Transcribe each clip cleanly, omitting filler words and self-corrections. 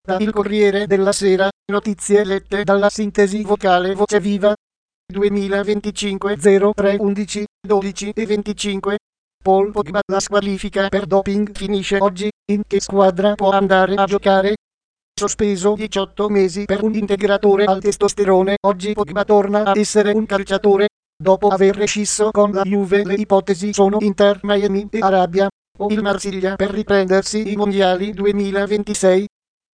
Da Il Corriere della Sera, notizie lette dalla sintesi vocale Voce Viva. 2025 03 11 12 e 25. Paul Pogba, la squalifica per doping finisce oggi. In che squadra può andare a giocare? Sospeso 18 mesi per un integratore al testosterone, oggi Pogba torna a essere un calciatore. Dopo aver rescisso con la Juve, le ipotesi sono Inter, Miami e Arabia o il Marsiglia per riprendersi i mondiali 2026.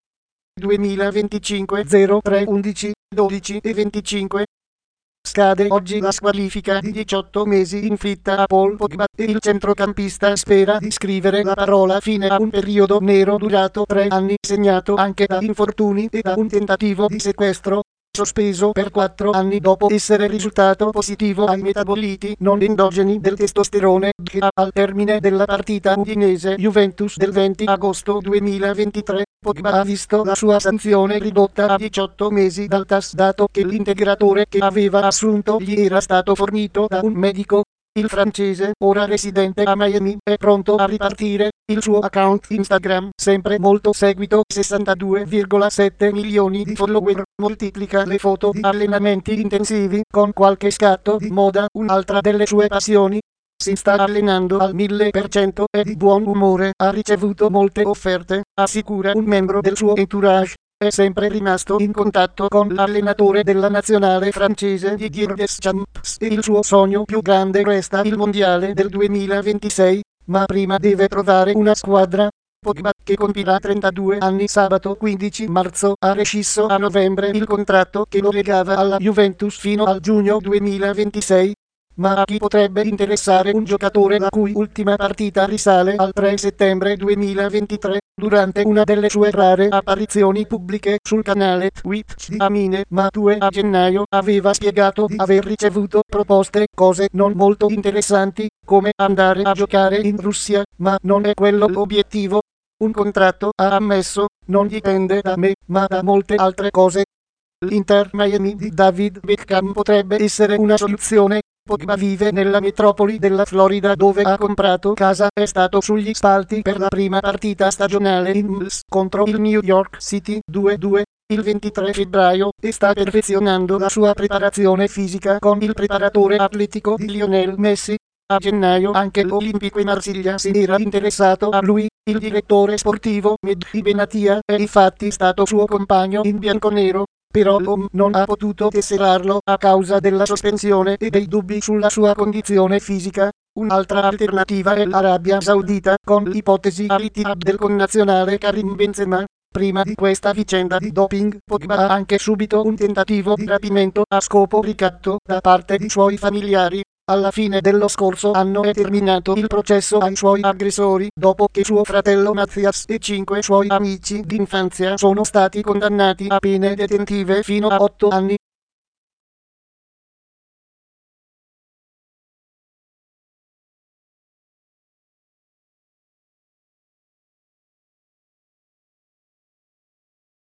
2025 03 11 12 e 25. Scade oggi la squalifica di 18 mesi inflitta a Paul Pogba e il centrocampista spera di scrivere la parola fine a un periodo nero durato 3 anni, segnato anche da infortuni e da un tentativo di sequestro. Sospeso per 4 anni dopo essere risultato positivo ai metaboliti non endogeni del testosterone, al termine della partita Udinese-Juventus del 20 agosto 2023, Pogba ha visto la sua sanzione ridotta a 18 mesi dal TAS, dato che l'integratore che aveva assunto gli era stato fornito da un medico. Il francese, ora residente a Miami, è pronto a ripartire. Il suo account Instagram, sempre molto seguito, 62,7 milioni di follower, moltiplica le foto di allenamenti intensivi con qualche scatto di moda, un'altra delle sue passioni. Si sta allenando al 1000%, è di buon umore, ha ricevuto molte offerte, assicura un membro del suo entourage. È sempre rimasto in contatto con l'allenatore della nazionale francese Didier Deschamps e il suo sogno più grande resta il mondiale del 2026, ma prima deve trovare una squadra. Pogba, che compirà 32 anni sabato 15 marzo, ha rescisso a novembre il contratto che lo legava alla Juventus fino al giugno 2026. Ma a chi potrebbe interessare un giocatore la cui ultima partita risale al 3 settembre 2023, durante una delle sue rare apparizioni pubbliche sul canale Twitch di Amine Matue a gennaio, aveva spiegato di aver ricevuto proposte, cose non molto interessanti, come andare a giocare in Russia, ma non è quello l'obiettivo. Un contratto, ha ammesso, non dipende da me, ma da molte altre cose. L'Inter Miami di David Beckham potrebbe essere una soluzione. Pogba vive nella metropoli della Florida dove ha comprato casa, è stato sugli spalti per la prima partita stagionale in MLS contro il New York City 2-2 il 23 febbraio e sta perfezionando la sua preparazione fisica con il preparatore atletico di Lionel Messi. A gennaio anche l'Olympique Marsiglia si era interessato a lui. Il direttore sportivo Mehdi Benatia è infatti stato suo compagno in bianconero. Però l'uomo non ha potuto tesserarlo a causa della sospensione e dei dubbi sulla sua condizione fisica. Un'altra alternativa è l'Arabia Saudita, con l'ipotesi Al-Ittihad del connazionale Karim Benzema. Prima di questa vicenda di doping, Pogba ha anche subito un tentativo di rapimento a scopo ricatto da parte di suoi familiari. Alla fine dello scorso anno è terminato il processo ai suoi aggressori, dopo che suo fratello Mathias e 5 suoi amici d'infanzia sono stati condannati a pene detentive fino a 8 anni.